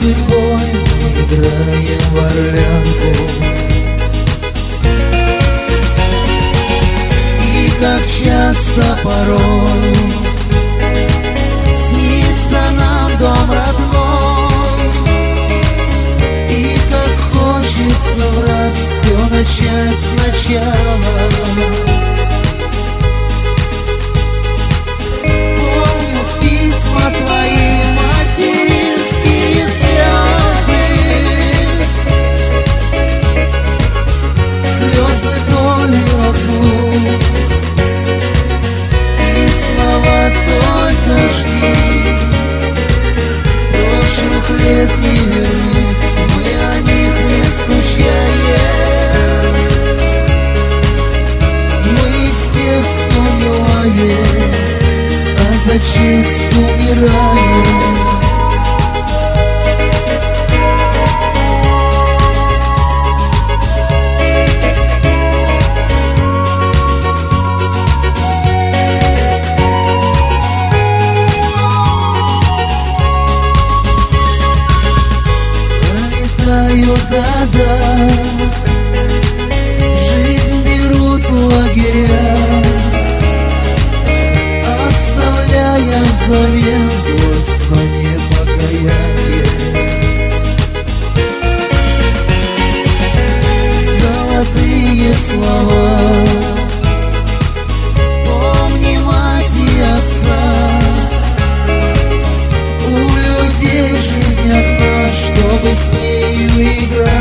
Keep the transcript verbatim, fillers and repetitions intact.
судьбой мы играем в орлянку. И как часто порой снится нам дом родной, и как хочется в раз все начать сначала. Помню письма твои, материнские слезы, слезы боли разлук, и слова только жди. Прошлых лет не вернуть, мы о них не скучаем. Мы из тех, кто не лает, а за честь умираем. Пролетают года, жизнь берут лагеря, оставляя взамен злость, но не покаяние. Золотые слова, помни мать и отца. У людей жизнь одна, чтобы с нею играть.